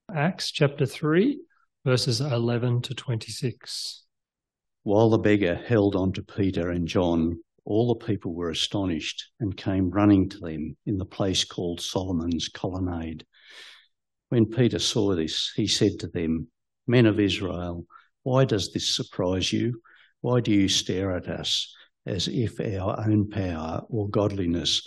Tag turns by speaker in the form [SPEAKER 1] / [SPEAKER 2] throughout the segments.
[SPEAKER 1] Acts chapter 3, verses 11 to 26.
[SPEAKER 2] While the beggar held on to Peter and John, all the people were astonished and came running to them in the place called Solomon's Colonnade. When Peter saw this, he said to them, "Men of Israel, why does this surprise you? Why do you stare at us as if our own power or godliness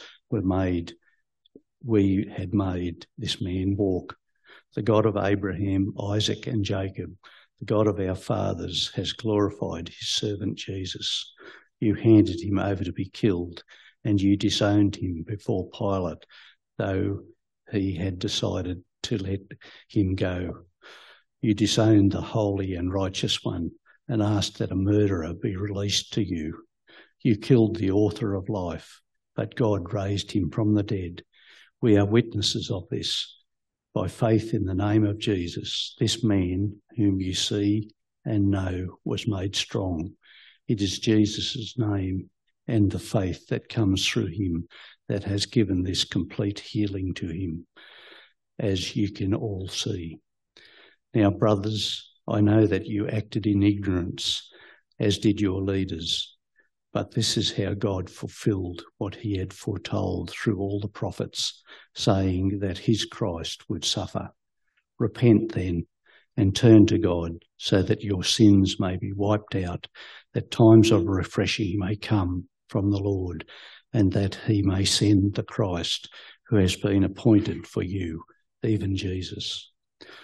[SPEAKER 2] we had made this man walk? The God of Abraham, Isaac and Jacob, the God of our fathers, has glorified his servant Jesus. You handed him over to be killed, and you disowned him before Pilate, though he had decided to let him go. You disowned the holy and righteous one and asked that a murderer be released to you. You killed the author of life, but God raised him from the dead. We are witnesses of this. By faith in the name of Jesus, this man whom you see and know was made strong. It is Jesus' name and the faith that comes through him that has given this complete healing to him, as you can all see. Now, brothers, I know that you acted in ignorance, as did your leaders, but this is how God fulfilled what he had foretold through all the prophets, saying that his Christ would suffer. Repent then and turn to God so that your sins may be wiped out, that times of refreshing may come from the Lord, and that he may send the Christ who has been appointed for you, even Jesus.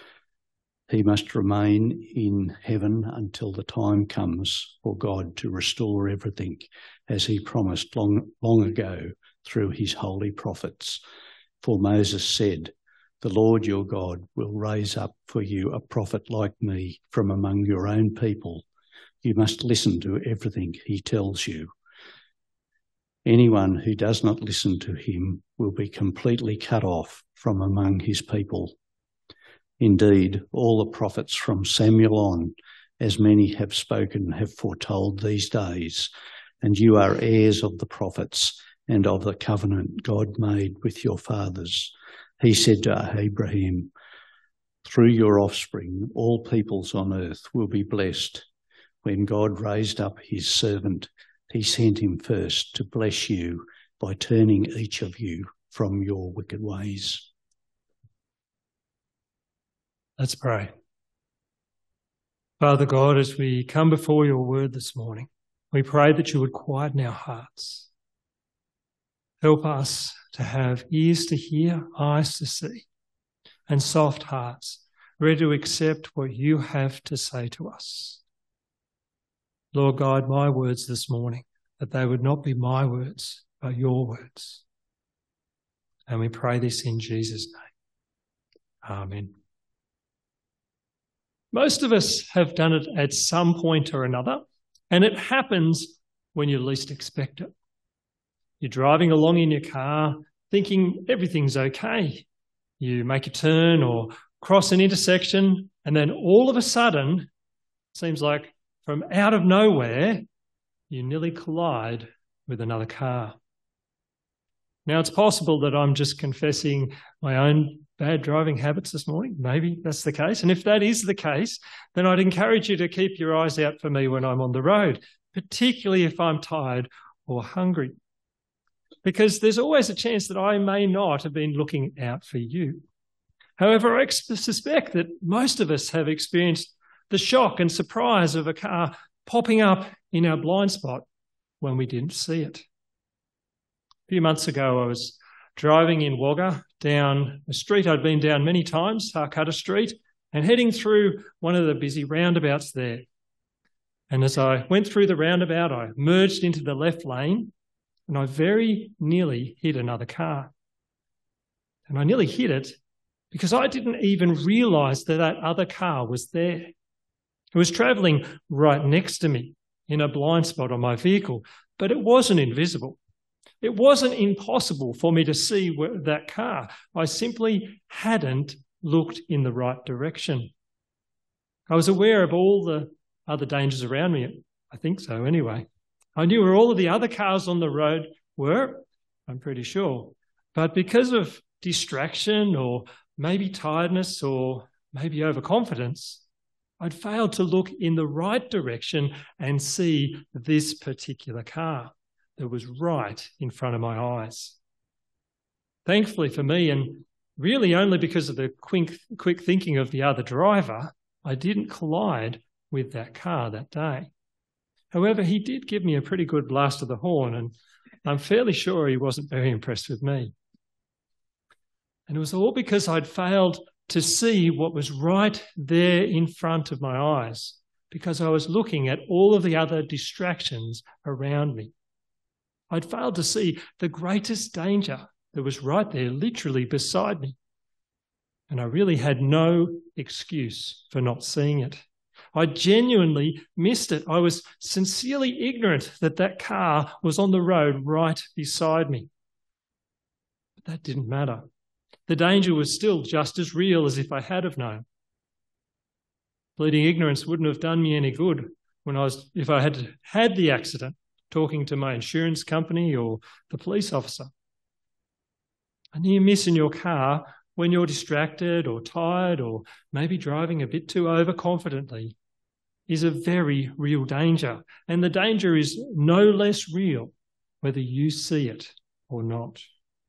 [SPEAKER 2] He must remain in heaven until the time comes for God to restore everything, as he promised long ago through his holy prophets. For Moses said, "The Lord your God will raise up for you a prophet like me from among your own people. You must listen to everything he tells you. Anyone who does not listen to him will be completely cut off from among his people. Indeed, all the prophets from Samuel on, as many have spoken, have foretold these days, and you are heirs of the prophets and of the covenant God made with your fathers. He said to Abraham, 'Through your offspring, all peoples on earth will be blessed.' When God raised up his servant, he sent him first to bless you by turning each of you from your wicked ways."
[SPEAKER 1] Let's pray. Father God, as we come before your word this morning, we pray that you would quieten our hearts. Help us to have ears to hear, eyes to see, and soft hearts ready to accept what you have to say to us. Lord God, my words this morning, that they would not be my words, but your words. And we pray this in Jesus' name. Amen. Most of us have done it at some point or another, and it happens when you least expect it. You're driving along in your car thinking everything's okay. You make a turn or cross an intersection, and then all of a sudden, it seems like from out of nowhere, you nearly collide with another car. Now, it's possible that I'm just confessing my own bad driving habits this morning. Maybe that's the case. And if that is the case, then I'd encourage you to keep your eyes out for me when I'm on the road, particularly if I'm tired or hungry, because there's always a chance that I may not have been looking out for you. However, I suspect that most of us have experienced the shock and surprise of a car popping up in our blind spot when we didn't see it. A few months ago, I was driving in Wagga down a street I'd been down many times, Harcutter Street, and heading through one of the busy roundabouts there. And as I went through the roundabout, I merged into the left lane, and I very nearly hit another car. And I nearly hit it because I didn't even realise that that other car was there. It was travelling right next to me in a blind spot on my vehicle, but it wasn't invisible. It wasn't impossible for me to see that car. I simply hadn't looked in the right direction. I was aware of all the other dangers around me. I think so anyway. I knew where all of the other cars on the road were, I'm pretty sure. But because of distraction or maybe tiredness or maybe overconfidence, I'd failed to look in the right direction and see this particular car that was right in front of my eyes. Thankfully for me, and really only because of the quick thinking of the other driver, I didn't collide with that car that day. However, he did give me a pretty good blast of the horn, and I'm fairly sure he wasn't very impressed with me. And it was all because I'd failed to see what was right there in front of my eyes, because I was looking at all of the other distractions around me. I'd failed to see the greatest danger that was right there, literally beside me. And I really had no excuse for not seeing it. I genuinely missed it. I was sincerely ignorant that that car was on the road right beside me. But that didn't matter. The danger was still just as real as if I had have known. Bleeding ignorance wouldn't have done me any good if I had the accident, talking to my insurance company or the police officer. A near miss in your car when you're distracted or tired or maybe driving a bit too overconfidently is a very real danger. And the danger is no less real whether you see it or not.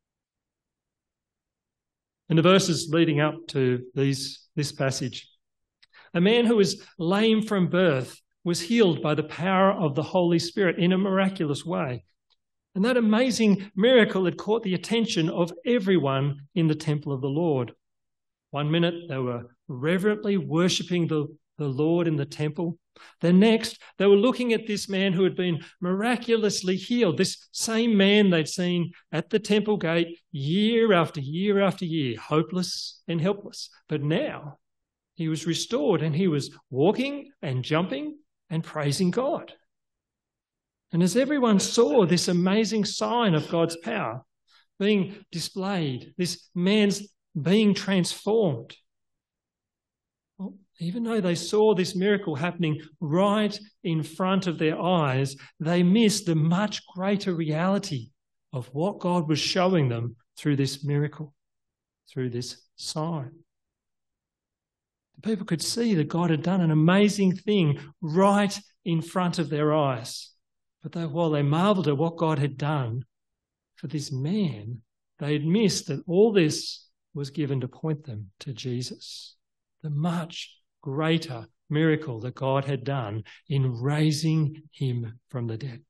[SPEAKER 1] In the verses leading up to this passage, a man who was lame from birth was healed by the power of the Holy Spirit in a miraculous way. And that amazing miracle had caught the attention of everyone in the temple of the Lord. One minute they were reverently worshipping the Lord in the temple. The next, they were looking at this man who had been miraculously healed, this same man they'd seen at the temple gate year after year after year, hopeless and helpless. But now he was restored and he was walking and jumping and praising God. And as everyone saw this amazing sign of God's power being displayed, this man's being transformed, well, even though they saw this miracle happening right in front of their eyes, they missed the much greater reality of what God was showing them through this miracle, through this sign. The people could see that God had done an amazing thing right in front of their eyes. But while they marvelled at what God had done for this man, they had missed that all this was given to point them to Jesus, the much greater miracle that God had done in raising him from the dead.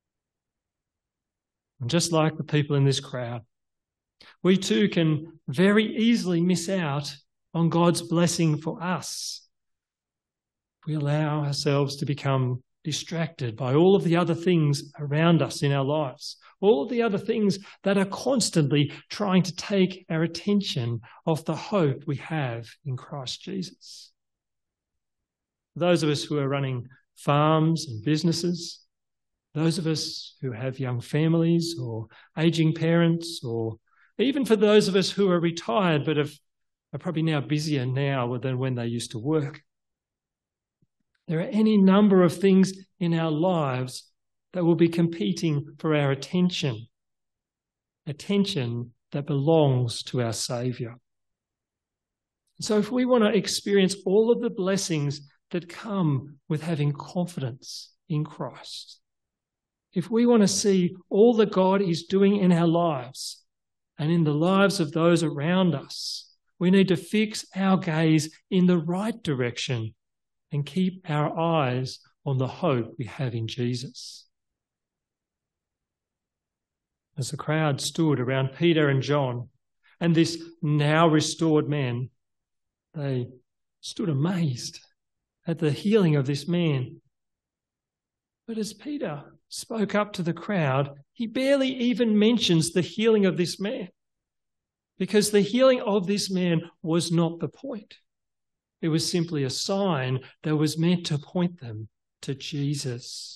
[SPEAKER 1] And just like the people in this crowd, we too can very easily miss out on God's blessing for us. We allow ourselves to become distracted by all of the other things around us in our lives, all of the other things that are constantly trying to take our attention off the hope we have in Christ Jesus. Those of us who are running farms and businesses, those of us who have young families or aging parents, or even for those of us who are retired but are probably now busier now than when they used to work. There are any number of things in our lives that will be competing for our attention that belongs to our Saviour. So if we want to experience all of the blessings that come with having confidence in Christ, if we want to see all that God is doing in our lives and in the lives of those around us, we need to fix our gaze in the right direction and keep our eyes on the hope we have in Jesus. As the crowd stood around Peter and John and this now restored man, they stood amazed at the healing of this man. But as Peter spoke up to the crowd, he barely even mentions the healing of this man, because the healing of this man was not the point. It was simply a sign that was meant to point them to Jesus.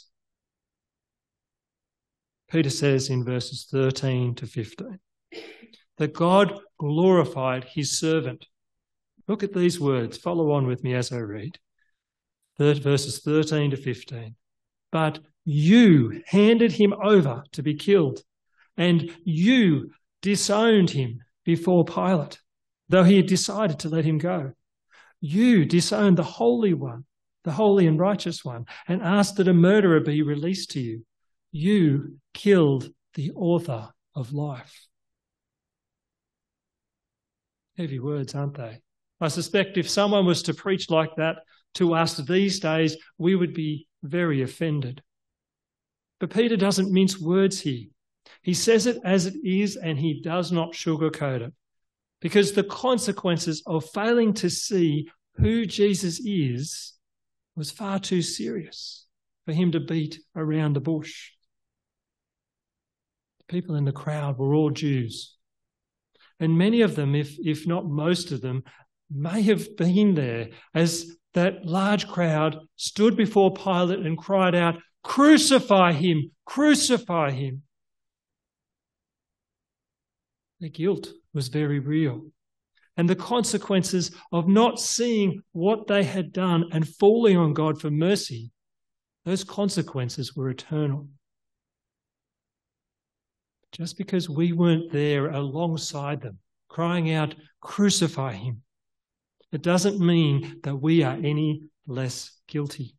[SPEAKER 1] Peter says in verses 13 to 15 that God glorified his servant. Look at these words. Follow on with me as I read. Verses 13 to 15. But you handed him over to be killed, and you disowned him before Pilate, though he had decided to let him go. You disowned the Holy One, the holy and righteous one, and asked that a murderer be released to you. You killed the author of life. Heavy words, aren't they? I suspect if someone was to preach like that to us these days, we would be very offended. But Peter doesn't mince words here. He says it as it is, and he does not sugarcoat it, because the consequences of failing to see who Jesus is was far too serious for him to beat around the bush. The people in the crowd were all Jews, and many of them, if not most of them, may have been there as that large crowd stood before Pilate and cried out, "Crucify him! Crucify him!" Their guilt was very real. And the consequences of not seeing what they had done and falling on God for mercy, those consequences were eternal. Just because we weren't there alongside them, crying out, "Crucify him," it doesn't mean that we are any less guilty.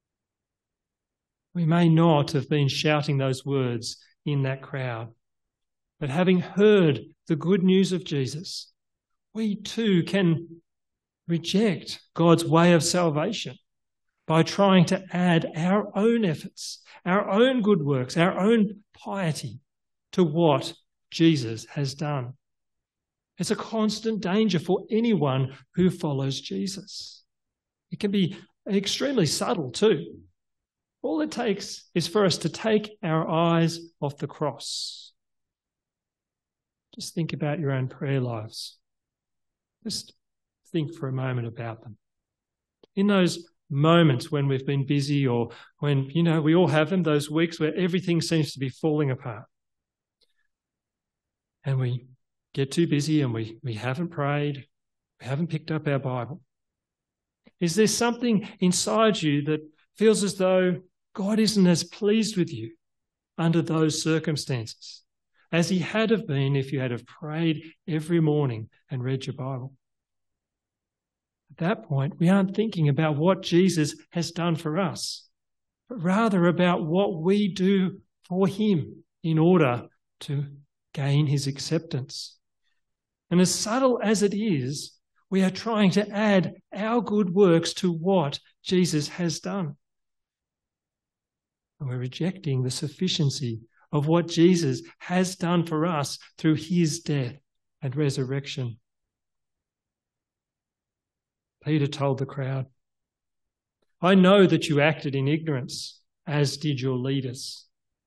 [SPEAKER 1] We may not have been shouting those words in that crowd, but having heard the good news of Jesus, we too can reject God's way of salvation by trying to add our own efforts, our own good works, our own piety to what Jesus has done. It's a constant danger for anyone who follows Jesus. It can be extremely subtle too. All it takes is for us to take our eyes off the cross. Just think about your own prayer lives. Just think for a moment about them. In those moments when we've been busy, or when, we all have them, those weeks where everything seems to be falling apart. And we get too busy and we haven't prayed, we haven't picked up our Bible. Is there something inside you that feels as though God isn't as pleased with you under those circumstances as he had have been if you had have prayed every morning and read your Bible? At that point, we aren't thinking about what Jesus has done for us, but rather about what we do for him in order to gain his acceptance. And as subtle as it is, we are trying to add our good works to what Jesus has done. And we're rejecting the sufficiency of what Jesus has done for us through his death and resurrection. Peter told the crowd, "I know that you acted in ignorance, as did your leaders."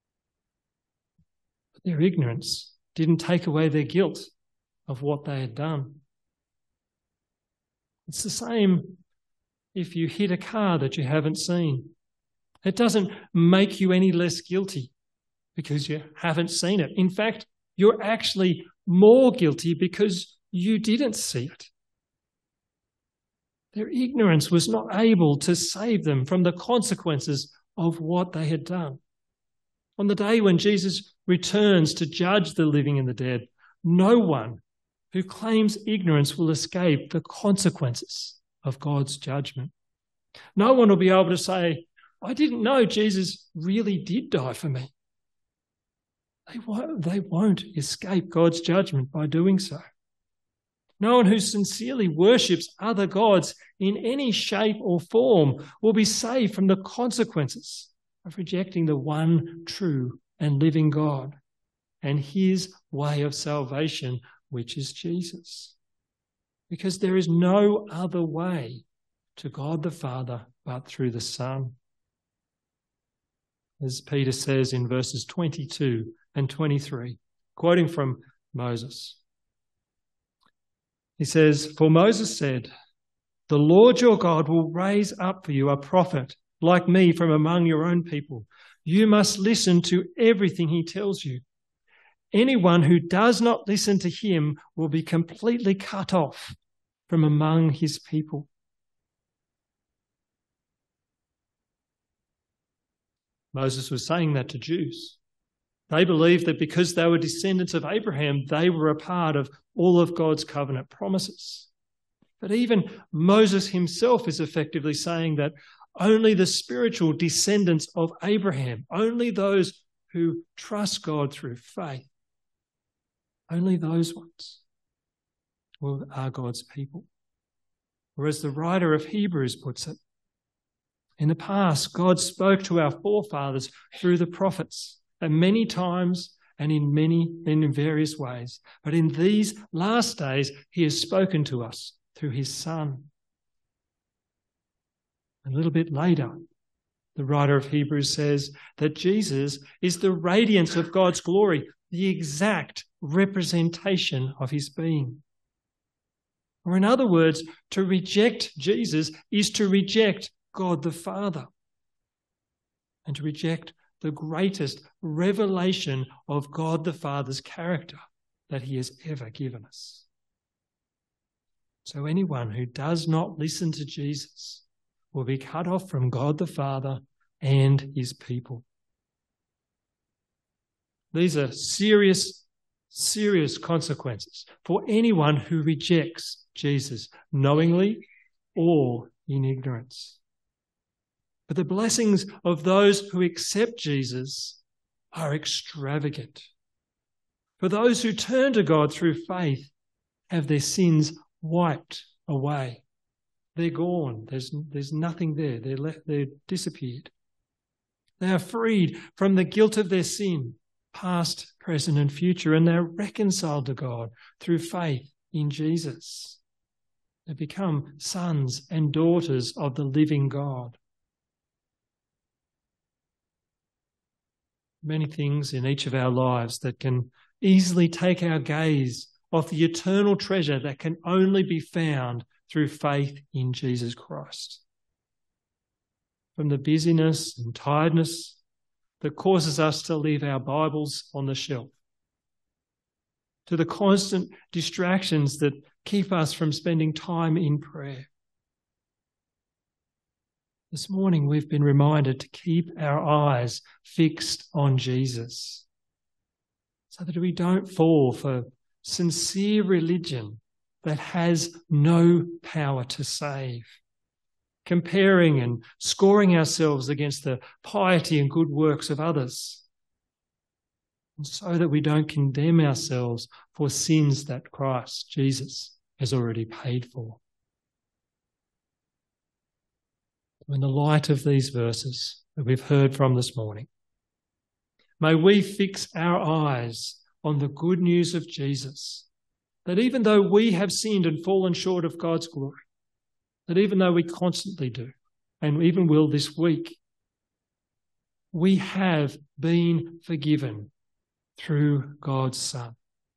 [SPEAKER 1] But their ignorance didn't take away their guilt of what they had done. It's the same if you hit a car that you haven't seen. It doesn't make you any less guilty because you haven't seen it. In fact, you're actually more guilty because you didn't see it. Their ignorance was not able to save them from the consequences of what they had done. On the day when Jesus returns to judge the living and the dead, no one who claims ignorance will escape the consequences of God's judgment. No one will be able to say, "I didn't know Jesus really did die for me." They won't escape God's judgment by doing so. No one who sincerely worships other gods in any shape or form will be saved from the consequences of rejecting the one true and living God and his way of salvation, which is Jesus. Because there is no other way to God the Father but through the Son. As Peter says in verses 22 and 23, quoting from Moses. He says, "For Moses said, 'The Lord your God will raise up for you a prophet like me from among your own people. You must listen to everything he tells you. Anyone who does not listen to him will be completely cut off from among his people.'" Moses was saying that to Jews. They believed that because they were descendants of Abraham, they were a part of all of God's covenant promises. But even Moses himself is effectively saying that only the spiritual descendants of Abraham, only those who trust God through faith, only those ones are God's people. Or as the writer of Hebrews puts it, in the past, God spoke to our forefathers through the prophets at many times and in various ways. But in these last days, he has spoken to us through his Son. A little bit later, the writer of Hebrews says that Jesus is the radiance of God's glory, the exact representation of his being. Or in other words, to reject Jesus is to reject God the Father and to reject the greatest revelation of God the Father's character that he has ever given us. So anyone who does not listen to Jesus will be cut off from God the Father and his people. These are serious consequences for anyone who rejects Jesus knowingly or in ignorance. But the blessings of those who accept Jesus are extravagant. For those who turn to God through faith have their sins wiped away. They're gone. There's nothing there. They're disappeared. They are freed from the guilt of their sin, past, present, and future, and they're reconciled to God through faith in Jesus. They become sons and daughters of the living God. Many things in each of our lives that can easily take our gaze off the eternal treasure that can only be found through faith in Jesus Christ. From the busyness and tiredness that causes us to leave our Bibles on the shelf, to the constant distractions that keep us from spending time in prayer. This morning we've been reminded to keep our eyes fixed on Jesus so that we don't fall for sincere religion that has no power to save, comparing and scoring ourselves against the piety and good works of others, and so that we don't condemn ourselves for sins that Christ Jesus has already paid for. In the light of these verses that we've heard from this morning, may we fix our eyes on the good news of Jesus, that even though we have sinned and fallen short of God's glory, that even though we constantly do, and even will this week, we have been forgiven through God's Son.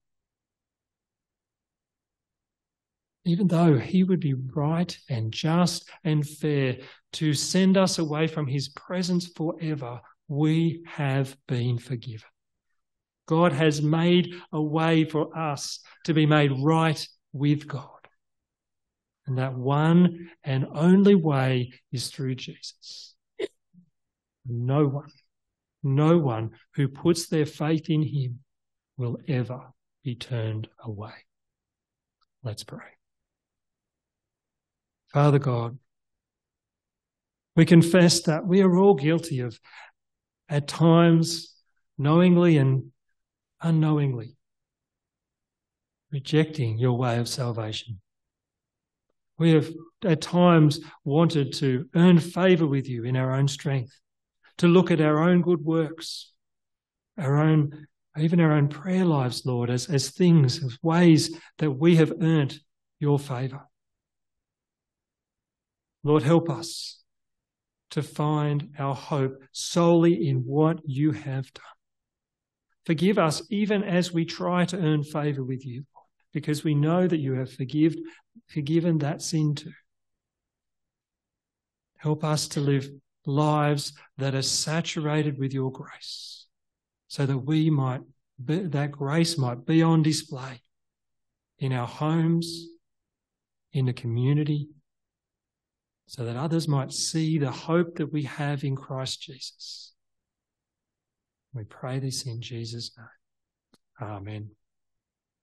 [SPEAKER 1] Even though he would be right and just and fair to send us away from his presence forever, we have been forgiven. God has made a way for us to be made right with God. And that one and only way is through Jesus. No one who puts their faith in him will ever be turned away. Let's pray. Father God, we confess that we are all guilty of, at times, knowingly and unknowingly, rejecting your way of salvation. We have at times wanted to earn favour with you in our own strength, to look at our own good works, even our own prayer lives, Lord, as things, as ways that we have earned your favour. Lord, help us to find our hope solely in what you have done. Forgive us even as we try to earn favour with you, because we know that you have forgiven that sin too. Help us to live lives that are saturated with your grace, so that that grace might be on display in our homes, in the community, so that others might see the hope that we have in Christ Jesus. We pray this in Jesus' name. Amen.